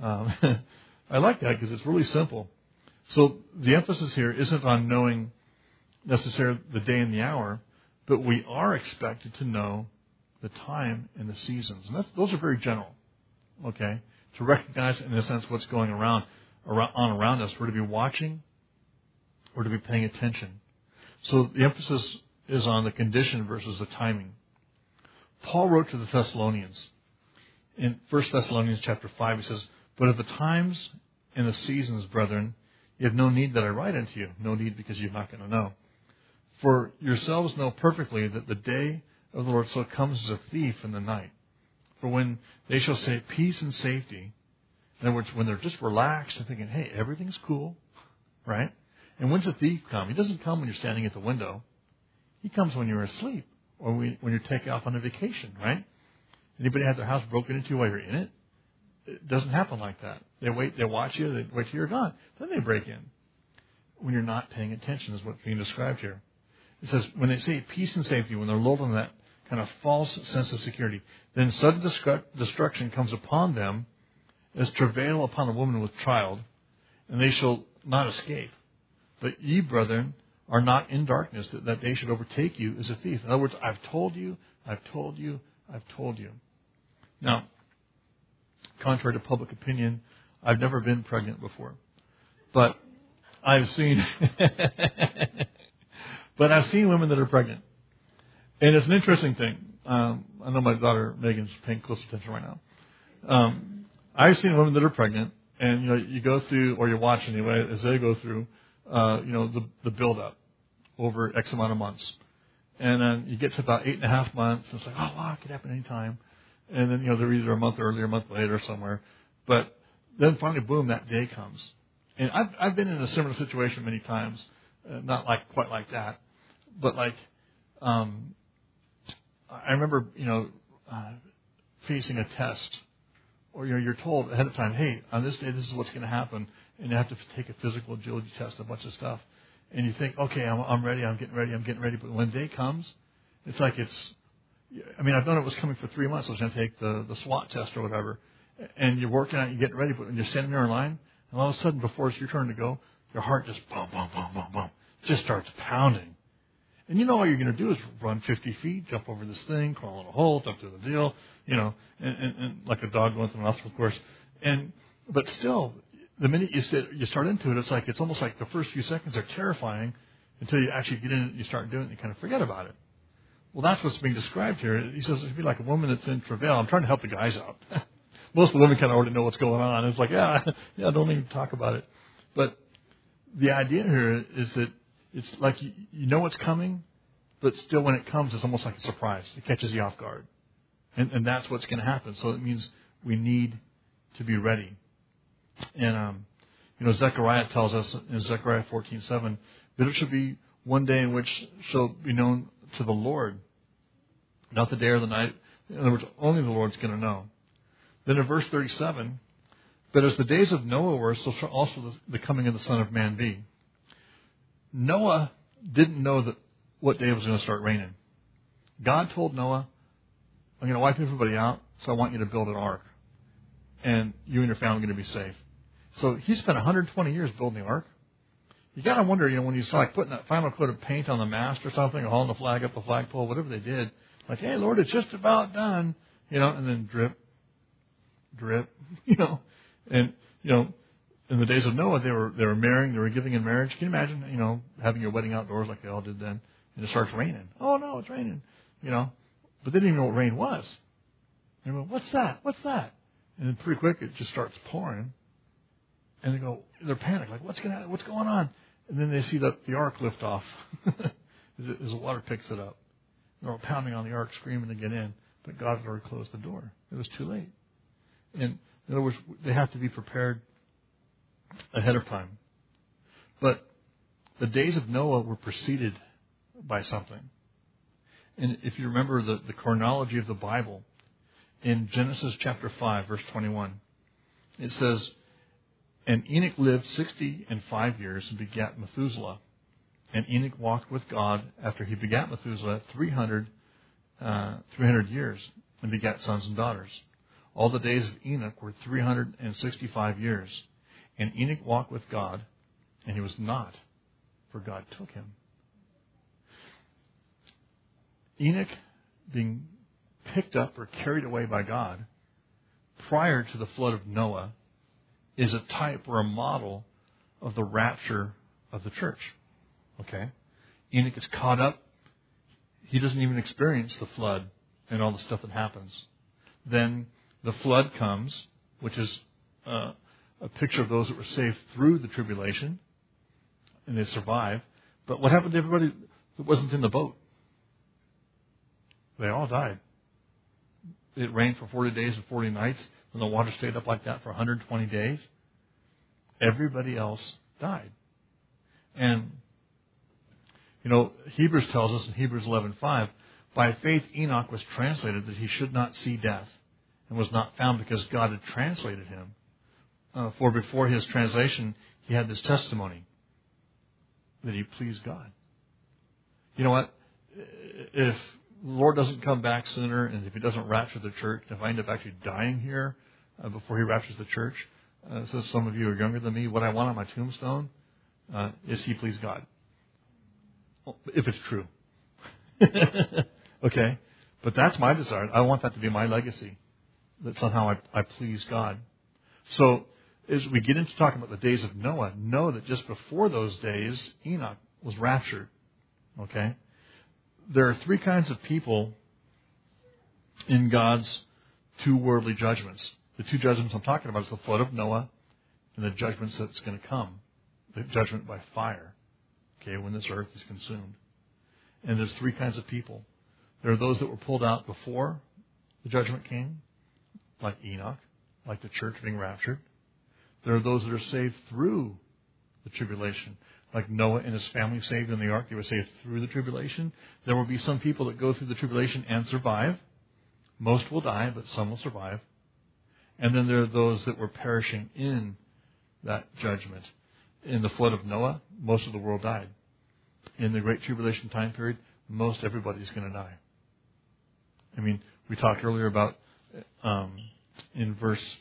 I like that because it's really simple. So the emphasis here isn't on knowing necessarily the day and the hour, But we are expected to know the time and the seasons. And those are very general, okay? To recognize, in a sense, what's going around us. We're to be watching. We're to be paying attention. So the emphasis is on the condition versus the timing. Paul wrote to the Thessalonians. In 1 Thessalonians chapter 5, he says, "But of the times and the seasons, brethren, you have no need that I write unto you." No need because you're not going to know. "For yourselves know perfectly that the day of the Lord so comes as a thief in the night. For when they shall say peace and safety," in other words, when they're just relaxed and thinking, hey, everything's cool, right? And when's a thief come? He doesn't come when you're standing at the window. He comes when you're asleep or when you're taking off on a vacation, right? Anybody had their house broken into while you're in it? It doesn't happen like that. They watch you, they wait till you're gone. Then they break in. When you're not paying attention is what's being described here. It says, when they say peace and safety, when they're lulled in that kind of false sense of security, then sudden destruction comes upon them as travail upon a woman with child, and they shall not escape. But ye, brethren, are not in darkness, that they should overtake you as a thief. In other words, I've told you, I've told you, I've told you. Now, contrary to public opinion, I've never been pregnant before. But I've seen women that are pregnant. And it's an interesting thing. I know my daughter Megan's paying close attention right now. I've seen women that are pregnant, and you go through, or you watch anyway, as they go through, the build-up over X amount of months. And then you get to about 8.5 months, and it's like, oh, wow, it could happen any time. And then, they're either a month earlier, a month later, somewhere. But then finally, boom, that day comes. And I've been in a similar situation many times, not quite like that, but I remember, facing a test, or you're told ahead of time, hey, on this day, this is what's going to happen, and you have to take a physical agility test, a bunch of stuff, and you think, okay, I'm ready, I'm getting ready, but when the day comes, it's like I've known it was coming for 3 months. I was going to take the SWAT test or whatever, and you're working on it, you're getting ready, but when you're standing there in line, and all of a sudden, before it's your turn to go, your heart just boom, boom, boom, boom, boom, just starts pounding. And all you're going to do is run 50 feet, jump over this thing, crawl in a hole, jump through the deal, and like a dog going through an obstacle course. But still, the minute you start into it, it's almost like the first few seconds are terrifying until you actually get in it and you start doing it and you kind of forget about it. Well, that's what's being described here. He says it'd be like a woman that's in travail. I'm trying to help the guys out. Most of the women kind of already know what's going on. It's like, yeah, don't even talk about it. But the idea here is that it's like you know what's coming, but still when it comes, it's almost like a surprise. It catches you off guard. And that's what's going to happen. So it means we need to be ready. And, Zechariah tells us in Zechariah 14:7, that it shall be one day in which shall be known to the Lord, not the day or the night. In other words, only the Lord's going to know. Then in verse 37, but as the days of Noah were, so shall also the coming of the Son of Man be. Noah didn't know what day it was going to start raining. God told Noah, I'm going to wipe everybody out, so I want you to build an ark. And you and your family are going to be safe. So he spent 120 years building the ark. You got to wonder, when you saw putting that final coat of paint on the mast or something, or hauling the flag up the flagpole, whatever they did, like, hey, Lord, it's just about done, and then drip, and, in the days of Noah, they were marrying, they were giving in marriage. Can you imagine, having your wedding outdoors like they all did then, and it starts raining? Oh, no, it's raining, but they didn't even know what rain was. They go, what's that? And then pretty quick, it just starts pouring. And they're panicked, like, what's going on? And then they see the ark lift off as the water picks it up. They're all pounding on the ark, screaming to get in. But God had already closed the door. It was too late. And in other words, they have to be prepared ahead of time. But the days of Noah were preceded by something. And if you remember the chronology of the Bible, in Genesis chapter 5, verse 21, it says, and Enoch lived 65 years and begat Methuselah. And Enoch walked with God after he begat Methuselah 300 years and begat sons and daughters. All the days of Enoch were 365 years. And Enoch walked with God, and he was not, for God took him. Enoch being picked up or carried away by God prior to the flood of Noah is a type or a model of the rapture of the church. Okay? Enoch is caught up. He doesn't even experience the flood and all the stuff that happens. Then the flood comes, which is a picture of those that were saved through the tribulation, and they survive. But what happened to everybody that wasn't in the boat? They all died. It rained for 40 days and 40 nights, and the water stayed up like that for 120 days. Everybody else died. And, Hebrews tells us in Hebrews 11:5, by faith Enoch was translated that he should not see death, and was not found because God had translated him. For before his translation, he had this testimony that he pleased God. You know what? If the Lord doesn't come back sooner, and if he doesn't rapture the church, if I end up actually dying here before he raptures the church, since some of you are younger than me, what I want on my tombstone is he pleased God. If it's true. Okay? But that's my desire. I want that to be my legacy, that somehow I please God. So as we get into talking about the days of Noah, know that just before those days, Enoch was raptured. Okay? There are three kinds of people in God's two worldly judgments. The two judgments I'm talking about is the flood of Noah and the judgments that's going to come. The judgment by fire. Okay, when this earth is consumed. And there's three kinds of people. There are those that were pulled out before the judgment came, like Enoch, like the church being raptured. There are those that are saved through the tribulation, like Noah and his family saved in the ark. They were saved through the tribulation. There will be some people that go through the tribulation and survive. Most will die, but some will survive. And then there are those that were perishing in that judgment. In the flood of Noah, most of the world died. In the Great Tribulation time period, most everybody's going to die. I mean, we talked earlier about in verse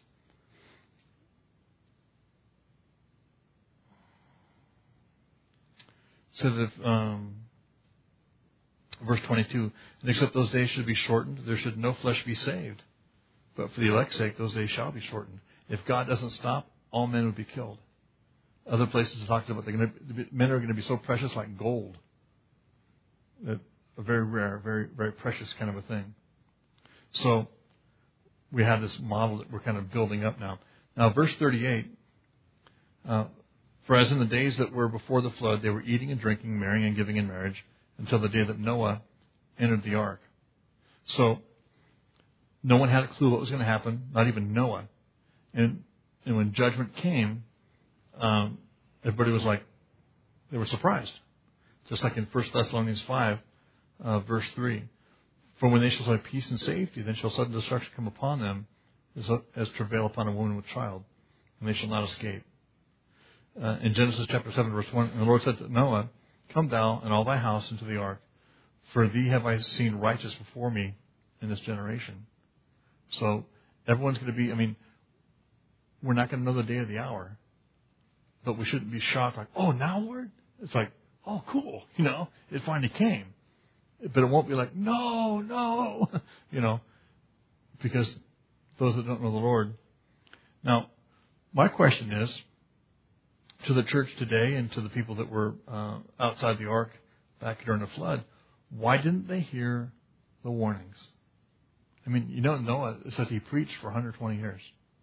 verse 22, and except those days should be shortened, there should no flesh be saved. But for the elect's sake, those days shall be shortened. If God doesn't stop, all men would be killed. Other places it talks about men are going to be so precious like gold. A very rare, very, very precious kind of a thing. So we have this model that we're kind of building up now. Now, verse 38, for as in the days that were before the flood, they were eating and drinking, marrying and giving in marriage, until the day that Noah entered the ark. So no one had a clue what was going to happen, not even Noah. And when judgment came, everybody was like, they were surprised. Just like in 1 Thessalonians 5, verse 3. For when they shall have peace and safety, then shall sudden destruction come upon them as travail upon a woman with child, and they shall not escape. In Genesis chapter 7, verse 1, and the Lord said to Noah, come thou and all thy house into the ark, for thee have I seen righteous before me in this generation. So everyone's going to be, we're not going to know the day or the hour. But we shouldn't be shocked like, oh, now, Lord? It's like, oh, cool. It finally came. But it won't be like, no, because those that don't know the Lord. Now, my question is, to the church today and to the people that were outside the ark back during the flood, why didn't they hear the warnings? Noah said he preached for 120 years.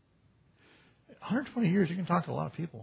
120 years, you can talk to a lot of people.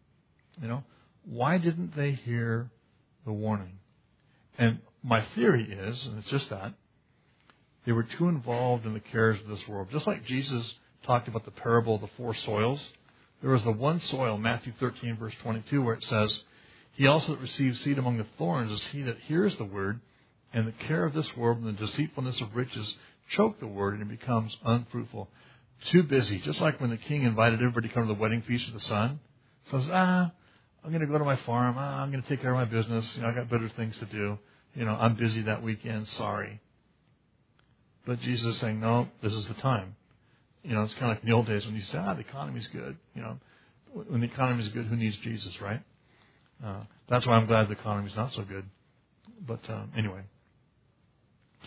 Why didn't they hear the warning? And my theory is, and it's just that, they were too involved in the cares of this world. Just like Jesus talked about the parable of the four soils, there was the one soil, Matthew 13, verse 22, where it says, he also that receives seed among the thorns is he that hears the word, and the care of this world and the deceitfulness of riches choke the word, and it becomes unfruitful. Too busy. Just like when the king invited everybody to come to the wedding feast of the son. So I'm going to go to my farm. I'm going to take care of my business. I got better things to do. I'm busy that weekend. Sorry. But Jesus is saying, no, this is the time. It's kind of like in the old days when you say, the economy's good. When the economy's good, who needs Jesus, right? That's why I'm glad the economy's not so good. But anyway.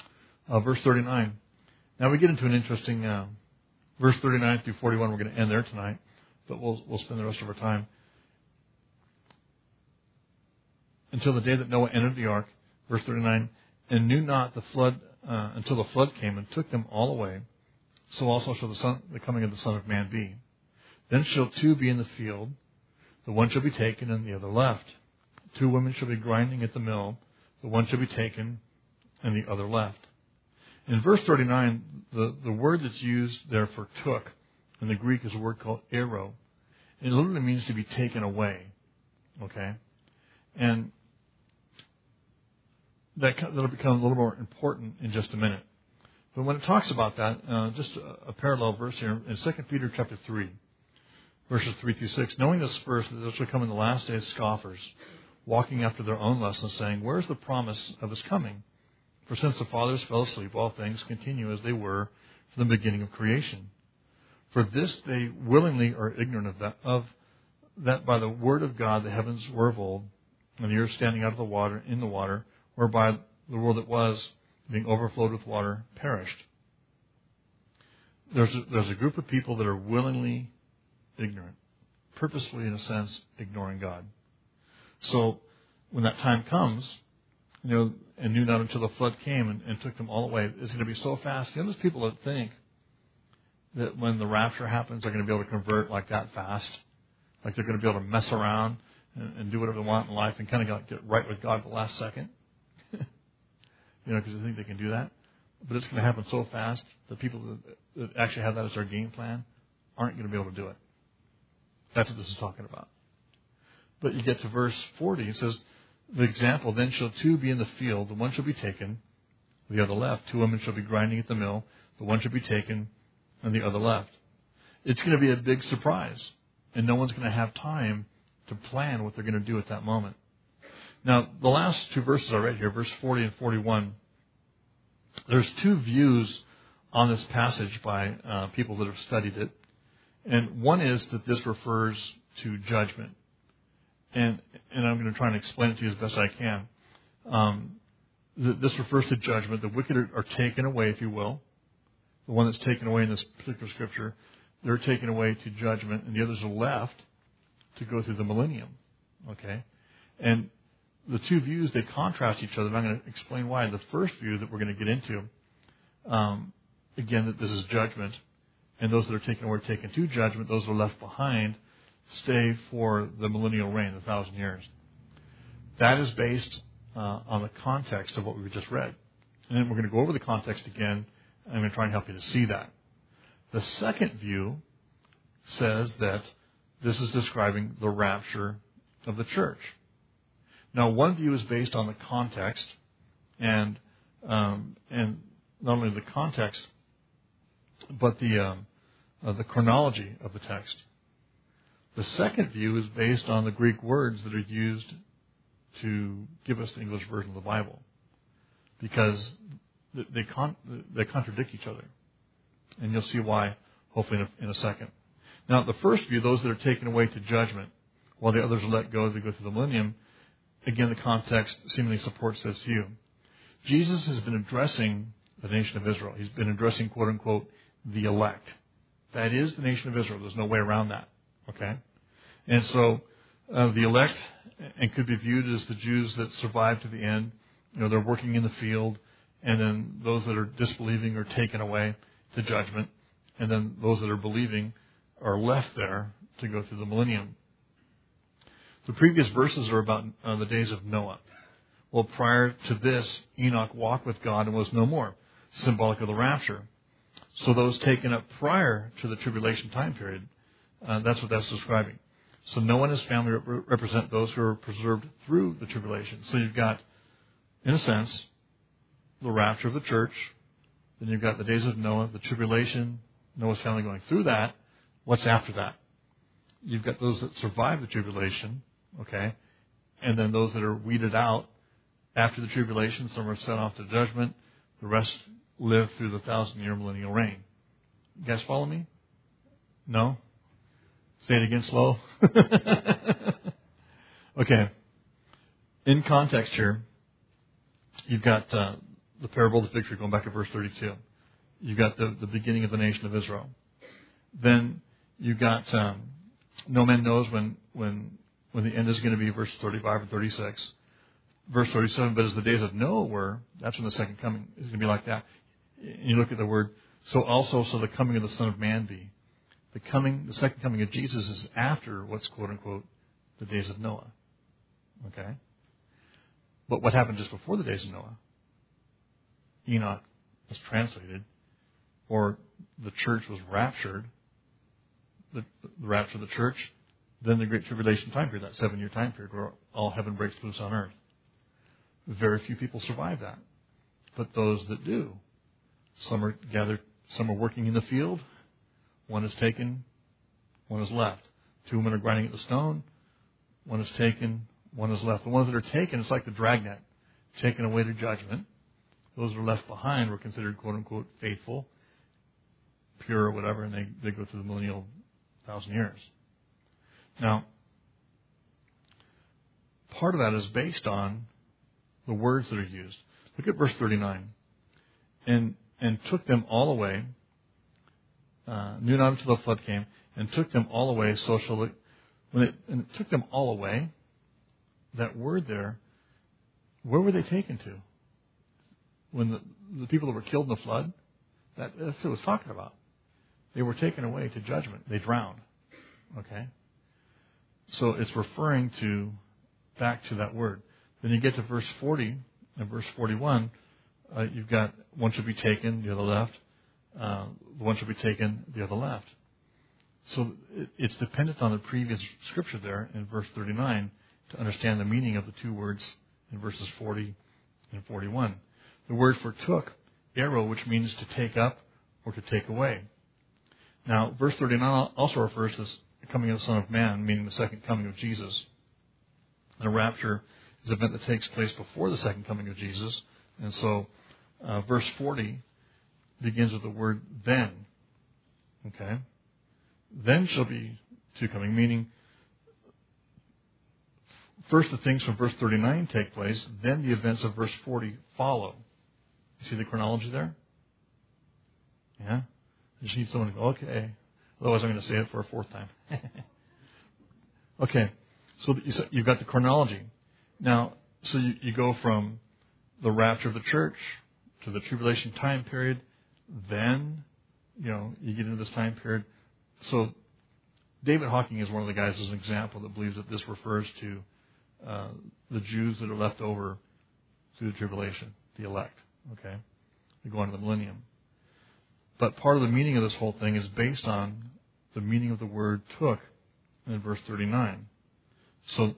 Verse 39. Now we get into an interesting verse 39 through 41. We're going to end there tonight, but we'll spend the rest of our time. Until the day that Noah entered the ark, verse 39, and knew not the flood until the flood came and took them all away. So also shall the coming of the Son of Man be. Then shall two be in the field, the one shall be taken and the other left. Two women shall be grinding at the mill, the one shall be taken and the other left. In verse 39, the word that's used there for took in the Greek is a word called airo. It literally means to be taken away. Okay? And that'll become a little more important in just a minute. But when it talks about that, just a parallel verse here in 2 Peter chapter 3, verses 3 through 6, knowing this first, that there shall come in the last days scoffers, walking after their own lusts, saying, where is the promise of his coming? For since the fathers fell asleep, all things continue as they were from the beginning of creation. For this they willingly are ignorant of that by the word of God the heavens were of old, and the earth standing out of the water, in the water, whereby the world that was, being overflowed with water, perished. There's a group of people that are willingly ignorant, purposefully, in a sense, ignoring God. So when that time comes, and knew not until the flood came and took them all away, it's going to be so fast. There's people that think that when the rapture happens, they're going to be able to convert like that fast, like they're going to be able to mess around and do whatever they want in life and kind of get right with God at the last second. Because they think they can do that. But it's going to happen so fast that people that actually have that as their game plan aren't going to be able to do it. That's what this is talking about. But you get to verse 40, it says, the example, then shall two be in the field, the one shall be taken, the other left. Two women shall be grinding at the mill, the one shall be taken, and the other left. It's going to be a big surprise, and no one's going to have time to plan what they're going to do at that moment. Now, the last two verses I read here, verse 40 and 41, there's two views on this passage by people that have studied it. And one is that this refers to judgment. And I'm going to try and explain it to you as best I can. This refers to judgment. The wicked are taken away, if you will. The one that's taken away in this particular scripture, they're taken away to judgment, and the others are left to go through the millennium. Okay? And the two views, they contrast each other, and I'm going to explain why. The first view that we're going to get into, again, that this is judgment, and those that are taken away are taken to judgment. Those that are left behind stay for the millennial reign, 1,000 years. That is based on the context of what we just read. And then we're going to go over the context again, and I'm going to try and help you to see that. The second view says that this is describing the rapture of the church. Now, one view is based on the context, and not only the context, but the chronology of the text. The second view is based on the Greek words that are used to give us the English version of the Bible, because they contradict each other, and you'll see why, hopefully, in a second. Now, the first view, those that are taken away to judgment, while the others are let go, they go through the millennium. Again, the context seemingly supports this view. Jesus has been addressing the nation of Israel. He's been addressing, quote unquote, the elect. That is the nation of Israel. There's no way around that. Okay? And so the elect, and could be viewed as the Jews that survived to the end. They're working in the field, and then those that are disbelieving are taken away to judgment, and then those that are believing are left there to go through the millennium. The previous verses are about the days of Noah. Well, prior to this, Enoch walked with God and was no more, symbolic of the rapture. So those taken up prior to the tribulation time period, that's what that's describing. So Noah and his family represent those who are preserved through the tribulation. So you've got, in a sense, the rapture of the church. Then you've got the days of Noah, the tribulation, Noah's family going through that. What's after that? You've got those that survive the tribulation, okay? And then those that are weeded out after the tribulation. Some are sent off to judgment. The rest live through the 1,000-year millennial reign. You guys follow me? No? Say it again slow. Okay. In context here, you've got the parable of the fig tree, going back to verse 32. You've got the beginning of the nation of Israel. Then you've got no man knows when the end is going to be, verse 35 and 36. Verse 37, but as the days of Noah were, that's when the second coming is going to be like that. And you look at the word, so the coming of the Son of Man be. The second coming of Jesus is after what's quote unquote the days of Noah. Okay? But what happened just before the days of Noah? Enoch was translated, or the church was raptured, the rapture of the church, then the Great Tribulation time period, that 7-year time period where all heaven breaks loose on earth. Very few people survive that. But those that do, some are gathered, some are working in the field, one is taken, one is left. 2 women are grinding at the stone, one is taken, one is left. The ones that are taken, it's like the dragnet, taken away to judgment. Those that are left behind were considered, quote unquote, faithful, pure, or whatever, and they go through the millennial 1,000 years. Now, part of that is based on the words that are used. Look at verse 39. And took them all away, knew not until the flood came, and took them all away. So shall it, and it took them all away, that word there, where were they taken to? When the people that were killed in the flood, that's what it was talking about. They were taken away to judgment. They drowned. Okay? So it's referring back to that word. Then you get to verse 40 and verse 41. You've got one should be taken, the other left. The one should be taken, the other left. So it's dependent on the previous scripture there in verse 39 to understand the meaning of the two words in verses 40 and 41. The word for took, arrow, which means to take up or to take away. Now, verse 39 also refers to the coming of the Son of Man, meaning the second coming of Jesus. And a rapture is an event that takes place before the second coming of Jesus. And so verse 40 begins with the word then. Okay? Then shall be two coming, meaning first the things from verse 39 take place, then the events of verse 40 follow. You see the chronology there? Yeah? I just need someone to go, okay. Otherwise I'm going to say it for a fourth time. Okay. So you've got the chronology. Now, so you go from the rapture of the church to the tribulation time period. Then, you get into this time period. So David Hawking is one of the guys as an example that believes that this refers to the Jews that are left over through the tribulation, the elect. Okay? They go on to the millennium. But part of the meaning of this whole thing is based on the meaning of the word took in verse 39. So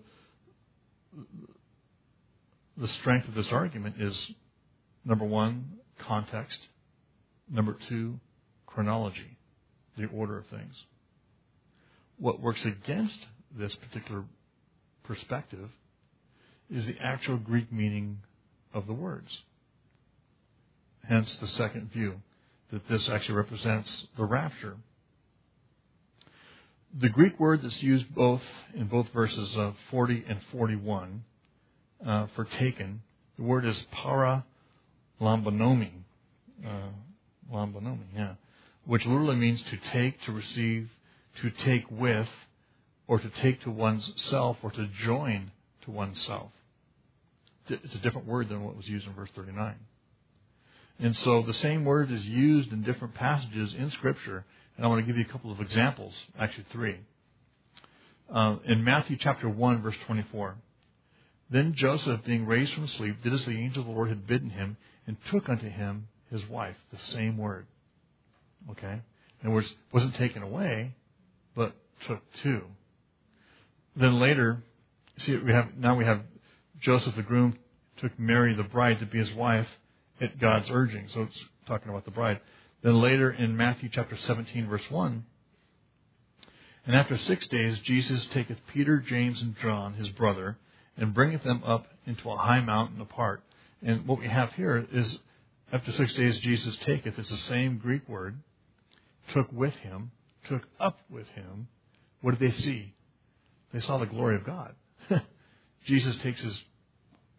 the strength of this argument is, number one, context. Number two, chronology, the order of things. What works against this particular perspective is the actual Greek meaning of the words. Hence the second view, that this actually represents the rapture. The Greek word that's used in both verses 40 and 41 for taken, the word is paralambonomi, which literally means to take, to receive, to take with, or to take to one's self, or to join to one's self. It's a different word than what was used in verse 39. And so the same word is used in different passages in Scripture, and I want to give you a couple of examples, actually 3. In Matthew chapter 1, verse 24, then Joseph, being raised from sleep, did as the angel of the Lord had bidden him, and took unto him his wife, the same word. Okay? In other words, wasn't taken away, but took to. Then later, see, we have Joseph the groom took Mary the bride to be his wife at God's urging. So it's talking about the bride. Then later in Matthew chapter 17, verse 1, and after 6 days Jesus taketh Peter, James, and John, his brother, and bringeth them up into a high mountain apart. And what we have here is, after 6 days Jesus taketh, it's the same Greek word, took with him, took up with him. What did they see? They saw the glory of God. Jesus takes his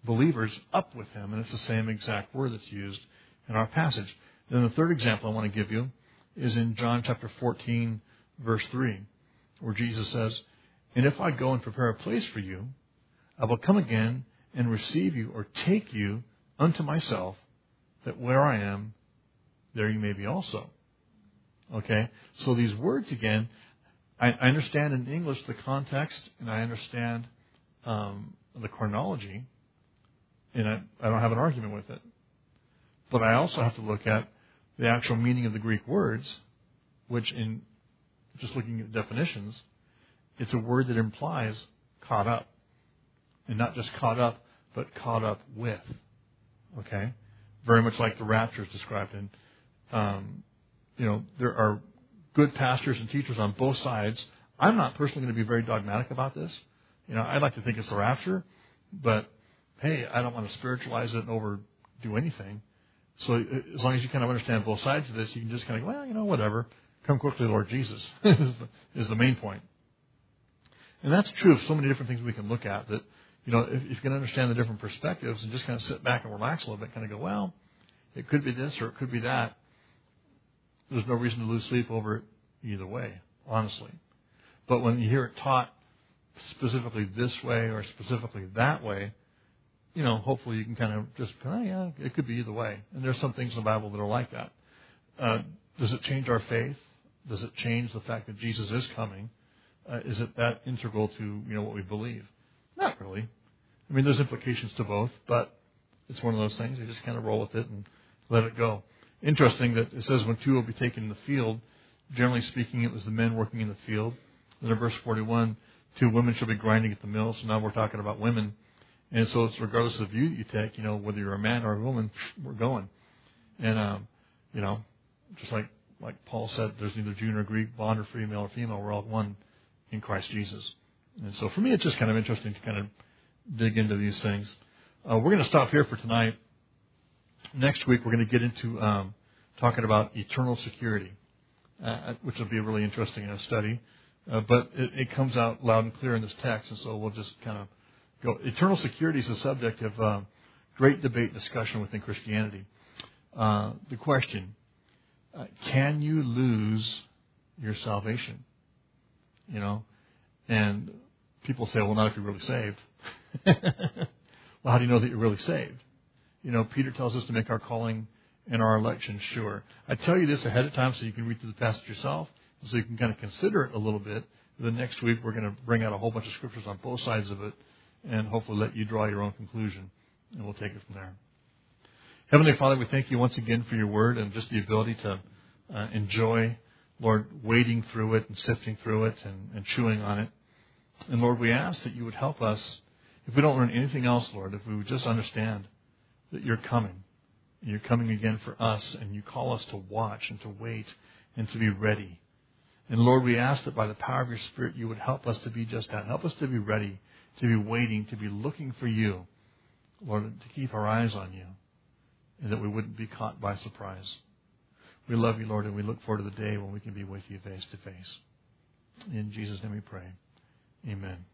believers up with him. And it's the same exact word that's used in our passage. Then the third example I want to give you is in John chapter 14, verse 3, where Jesus says, "And if I go and prepare a place for you, I will come again and receive you or take you unto myself, that where I am, there you may be also." Okay? So these words again, I understand in English the context, and I understand the chronology, and I don't have an argument with it. But I also have to look at the actual meaning of the Greek words, which in just looking at definitions, it's a word that implies caught up. And not just caught up, but caught up with. Okay? Very much like the rapture is described in. There are good pastors and teachers on both sides. I'm not personally going to be very dogmatic about this. I'd like to think it's the rapture, but hey, I don't want to spiritualize it and overdo anything. So as long as you kind of understand both sides of this, you can just kind of go, well, whatever. Come quickly, Lord Jesus, is the main point. And that's true of so many different things we can look at that, if you can understand the different perspectives and just kind of sit back and relax a little bit, kind of go, well, it could be this or it could be that. There's no reason to lose sleep over it either way, honestly. But when you hear it taught specifically this way or specifically that way, hopefully you can kind of just go, yeah, it could be either way. And there's some things in the Bible that are like that. Does it change our faith? Does it change the fact that Jesus is coming? Is it that integral to what we believe? Not really. I mean, there's implications to both, but it's one of those things. You just kind of roll with it and let it go. Interesting that it says when two will be taken in the field, generally speaking, it was the men working in the field. Then in verse 41, 2 women shall be grinding at the mill. So now we're talking about women. And so it's regardless of the view that you take, whether you're a man or a woman, we're going. And, just like Paul said, there's neither Jew nor Greek, bond or free, male or female. We're all one in Christ Jesus. And so for me, it's just kind of interesting to kind of dig into these things. We're going to stop here for tonight. Next week, we're going to get into talking about eternal security, which will be a really interesting study. But it comes out loud and clear in this text, and so we'll just kind of go. Eternal security is a subject of great debate and discussion within Christianity. The question, can you lose your salvation? And people say, well, not if you're really saved. Well, how do you know that you're really saved? Peter tells us to make our calling and our election sure. I tell you this ahead of time so you can read through the passage yourself, and so you can kind of consider it a little bit. The next week we're going to bring out a whole bunch of scriptures on both sides of it, and hopefully let you draw your own conclusion, and we'll take it from there. Heavenly Father, we thank you once again for your word and just the ability to enjoy, Lord, wading through it and sifting through it and chewing on it. And Lord, we ask that you would help us, if we don't learn anything else, Lord, if we would just understand that you're coming. And you're coming again for us, and you call us to watch and to wait and to be ready. And Lord, we ask that by the power of your Spirit, you would help us to be just that. Help us to be ready, to be waiting, to be looking for you. Lord, to keep our eyes on you, and that we wouldn't be caught by surprise. We love you, Lord, and we look forward to the day when we can be with you face to face. In Jesus' name we pray. Amen.